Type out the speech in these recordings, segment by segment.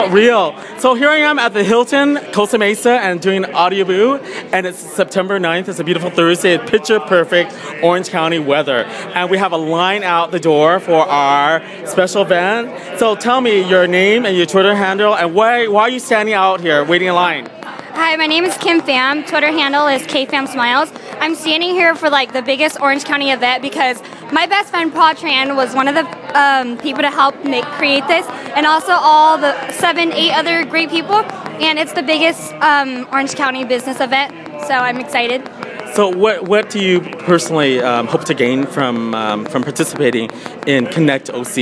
Real. So here I am at the Hilton Costa Mesa and doing an audio booth, and it's September 9th. It's a beautiful Thursday. It's picture perfect Orange County weather. And we have a line out the door for our special event. So tell me your name and your Twitter handle, and why are you standing out here waiting in line? Hi, my name is Kim Pham. Twitter handle is KPhamSmiles. I'm standing here for the biggest Orange County event because my best friend Paul Tran was one of the people to help create this, and also all the 7-8 other great people. And it's the biggest Orange County business event, so I'm excited. So what do you personally hope to gain from participating in Connect OC,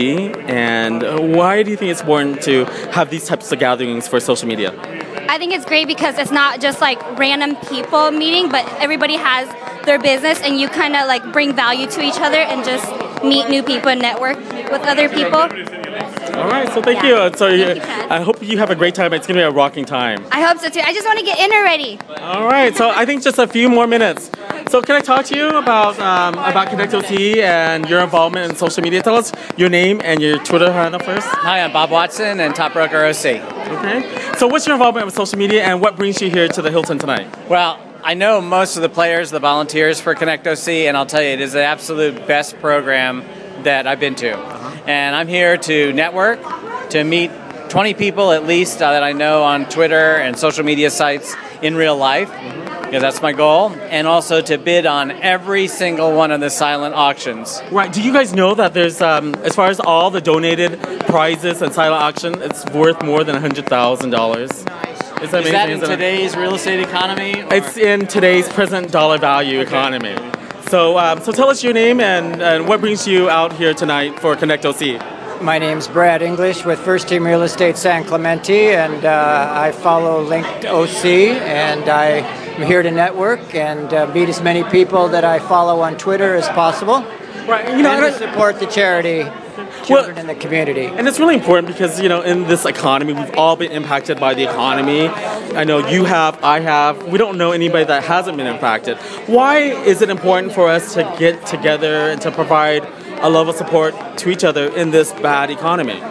and why do you think it's important to have these types of gatherings for social media? I think it's great because it's not just random people meeting, but everybody has their business, and you kind of bring value to each other and just meet new people and network with other people. All right, so thank you. So I hope you have a great time. It's going to be a rocking time. I hope so too. I just want to get in already. All right, so I think just a few more minutes. So can I talk to you about Connect OC and your involvement in social media? Tell us your name and your Twitter handle first. Hi, I'm Bob Watson and Top Broker OC. Okay. So what's your involvement with social media, and what brings you here to the Hilton tonight? Well, I know most of the players, the volunteers for Connect OC, and I'll tell you, it is the absolute best program that I've been to. And I'm here to network, to meet 20 people at least that I know on Twitter and social media sites in real life, because that's my goal, and also to bid on every single one of the silent auctions. Right. Do you guys know that there's, as far as all the donated prizes and silent auction, it's worth more than $100,000? Is that in today's real estate economy? Or? It's in today's present dollar value economy. So tell us your name and what brings you out here tonight for Connect OC. My name's Brad English with First Team Real Estate San Clemente, and I follow Linked OC, and I'm here to network and meet as many people that I follow on Twitter as possible. Right. And to support the charity. Children in the community. And it's really important because, in this economy, we've all been impacted by the economy. I know you have, I have. We don't know anybody that hasn't been impacted. Why is it important for us to get together and to provide a level of support to each other in this bad economy?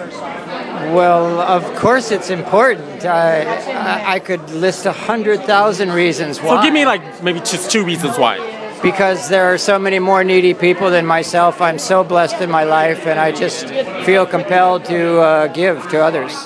Well, of course it's important. I could list 100,000 reasons why. So give me maybe just 2 reasons why. Because there are so many more needy people than myself. I'm so blessed in my life, and I just feel compelled to give to others.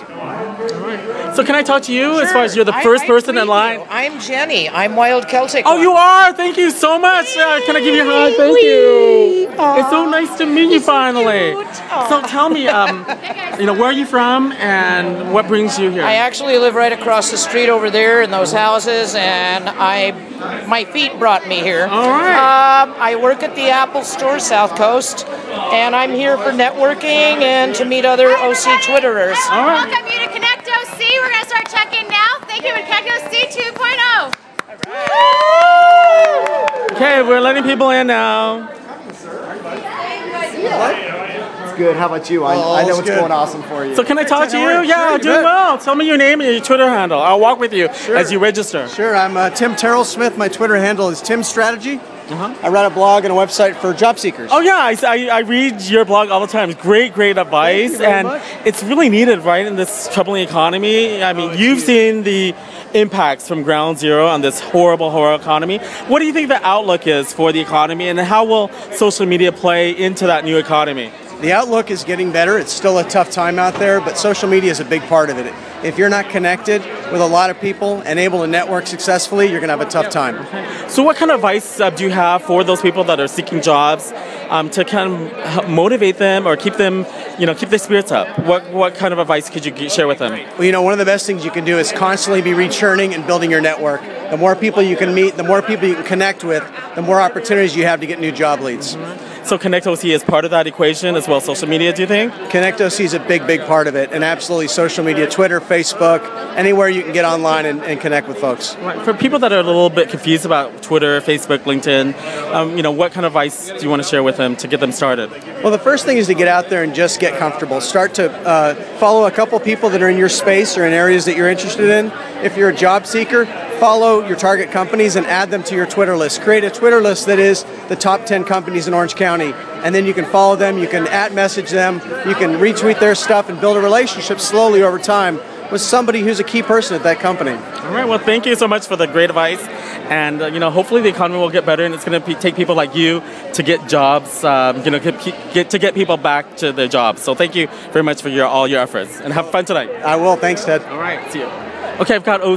So can I talk to you as far as you're the first person in line? I'm Jenny. I'm Wild Celtic. Oh, you are? Thank you so much. Can I give you a hug? Thank you. It's so nice to meet you finally. So tell me, where are you from and what brings you here? I actually live right across the street over there in those houses, and my feet brought me here. All right. I work at the Apple Store, South Coast, and I'm here for networking and to meet other OC Twitterers. All right. Welcome you to Connect OC. We're going to start checking now. Thank you for Connect OC 2.0. Okay, we're letting people in now. It's good. How about you? I know it's going awesome for you. So can I talk to you? Yeah, doing well. Tell me your name and your Twitter handle. I'll walk with you as you register. Sure. I'm Tim Terrell Smith. My Twitter handle is Tim Strategy. I run a blog and a website for job seekers. Oh yeah, I read your blog all the time. It's great advice, Thank you very and much. it's really needed, right, in this troubling economy. I mean, you've seen the impacts from ground zero on this horrible economy. What do you think the outlook is for the economy, and how will social media play into that new economy? The outlook is getting better. It's still a tough time out there, but social media is a big part of it. If you're not connected with a lot of people and able to network successfully, you're going to have a tough time. So what kind of advice do you have for those people that are seeking jobs to kind of help motivate them or keep them, keep their spirits up? What kind of advice could you share with them? Well, one of the best things you can do is constantly be rechurning and building your network. The more people you can meet, the more people you can connect with, the more opportunities you have to get new job leads. So Connect OC is part of that equation as well as social media, do you think? Connect OC is a big part of it, and absolutely social media, Twitter, Facebook, anywhere you can get online and connect with folks. Right. For people that are a little bit confused about Twitter, Facebook, LinkedIn, what kind of advice do you want to share with them to get them started? Well, the first thing is to get out there and just get comfortable. Start to follow a couple people that are in your space or in areas that you're interested in. If you're a job seeker, follow your target companies and add them to your Twitter list. Create a Twitter list that is the top 10 companies in Orange County, and then you can follow them, you can @message them, you can retweet their stuff and build a relationship slowly over time with somebody who's a key person at that company. All right, well, thank you so much for the great advice. And, hopefully the economy will get better, and it's going to take people like you to get jobs, get people back to their jobs. So thank you very much for all your efforts, and have fun tonight. I will. Thanks, Ted. All right, see you. Okay, I've got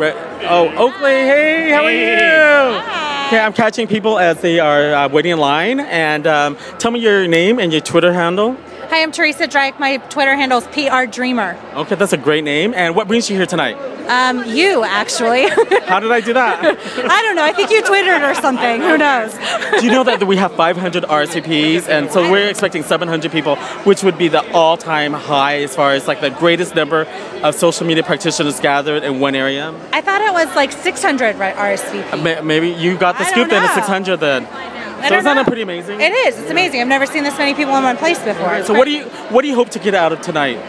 Oakley. Hey, how are you? Okay, I'm catching people as they are waiting in line. And tell me your name and your Twitter handle. Hi, I'm Teresa Drake. My Twitter handle is PR Dreamer. Okay, that's a great name. And what brings you here tonight? You, actually. How did I do that? I don't know. I think you Twittered or something. Who knows? Do you know that we have 500 RSVPs, and so we're expecting 700 people, which would be the all-time high as far as like the greatest number of social media practitioners gathered in one area? I thought it was like 600 RSVP. Maybe you got the scoop then, it's 600 then. So isn't that pretty amazing? It is. It's amazing. I've never seen this many people in one place before. Okay, so what do you hope to get out of tonight?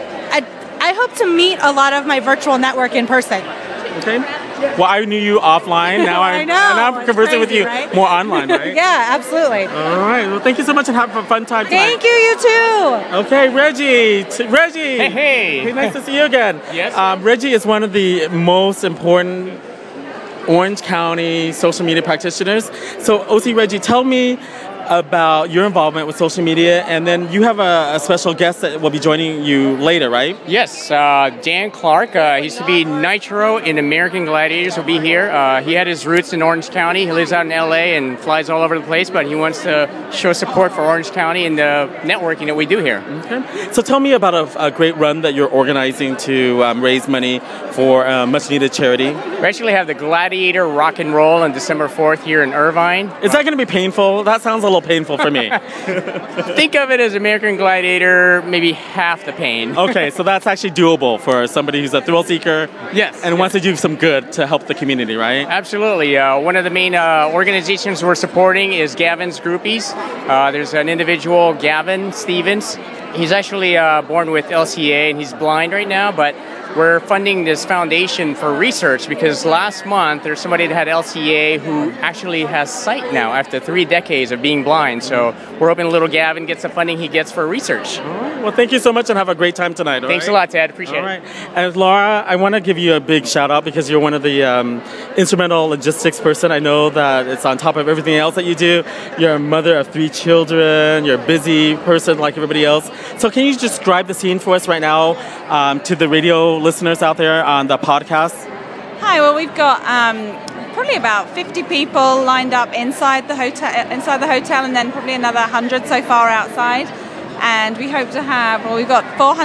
I hope to meet a lot of my virtual network in person. Okay. Well, I knew you offline. Now I know. And I'm conversing with you right? more online, right? Yeah, absolutely. All right. Well, thank you so much and have a fun time tonight. Thank you. You too. Okay, Reggie. Reggie. Hey. Hey, nice to see you again. Yes. Reggie is one of the most important Orange County social media practitioners. So, OC Reggie, tell me about your involvement with social media, and then you have a special guest that will be joining you later, right? Yes, Dan Clark. He used to be Nitro in American Gladiators. Will be here. He had his roots in Orange County. He lives out in LA and flies all over the place, but he wants to show support for Orange County and the networking that we do here. Okay. So tell me about a great run that you're organizing to raise money for much needed charity. We actually have the Gladiator Rock and Roll on December 4th here in Irvine. Is that going to be painful? That sounds a little painful for me. Think of it as American Gladiator, maybe half the pain. Okay, so that's actually doable for somebody who's a thrill seeker. Yes. And wants to do some good to help the community, right? Absolutely. One of the main organizations we're supporting is Gavin's Groupies. There's an individual, Gavin Stevens. He's actually born with LCA and he's blind right now, but we're funding this foundation for research because last month there's somebody that had LCA who actually has sight now after 3 decades of being blind. So we're hoping little Gavin gets the funding he gets for research. All right. Well, thank you so much and have a great time tonight. Thanks a lot, Ted. Appreciate it. And Laura, I want to give you a big shout out because you're one of the instrumental logistics person. I know that it's on top of everything else that you do. You're a mother of 3 children. You're a busy person like everybody else. So can you describe the scene for us right now to the radio listeners out there on the podcast? Hi, well, we've got probably about 50 people lined up inside the hotel, and then probably another 100 so far outside. And we hope to have, we've got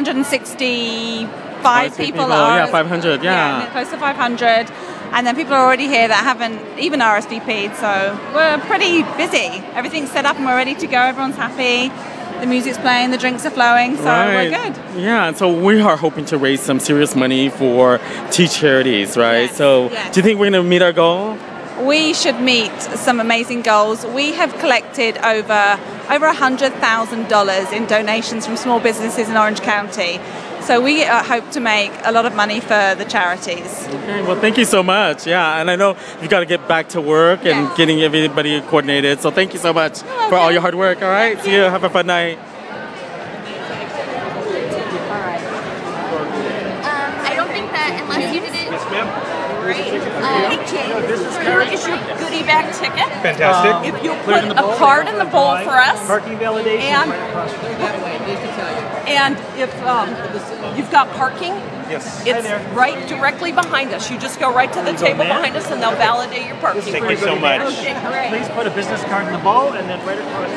465 people. Yeah, 500, yeah. Close to 500. And then people are already here that haven't even RSVP'd, so we're pretty busy. Everything's set up and we're ready to go. Everyone's happy. The music's playing, the drinks are flowing, so we're good. Yeah, and so we are hoping to raise some serious money for 2 charities, right? Yes, so yes. Do you think we're going to meet our goal? We should meet some amazing goals. We have collected over $100,000 in donations from small businesses in Orange County. So we hope to make a lot of money for the charities. Okay, well, thank you so much. Yeah, and I know you've got to get back to work and getting everybody coordinated. So thank you so much for all your hard work. All right, see you. Have a fun night. I don't think that unless you did it. Yes, ma'am. Right. Hey, Jay, here is your goodie bag ticket. Fantastic. If you'll put a card in the bowl for us. Parking validation. And if you've got parking, yes. it's right directly behind us. You just go right to the table behind us and they'll validate your parking. Thank you so much. Okay, great. Please put a business card in the bowl and then right across.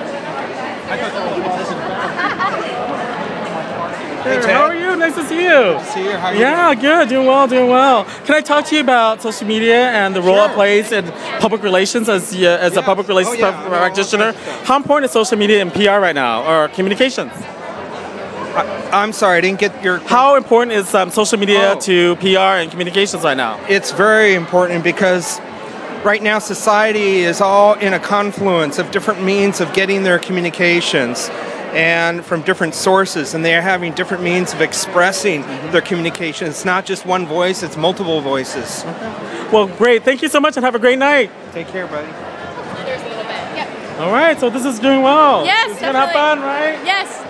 Hey, how are you? Nice to see you. See you. How are you? Yeah, good. Doing well. Can I talk to you about social media and the role it plays in public relations as a public relations practitioner? How important is social media in PR right now, or communications? I'm sorry, I didn't get your... How important is social media to PR and communications right now? It's very important because right now society is all in a confluence of different means of getting their communications and from different sources, and they're having different means of expressing their communication. It's not just one voice, it's multiple voices. Well, great. Thank you so much and have a great night. Take care, buddy. There's a little bit. Yep. All right, so this is doing well. Yes, It's gonna have definitely. fun, right? Yes.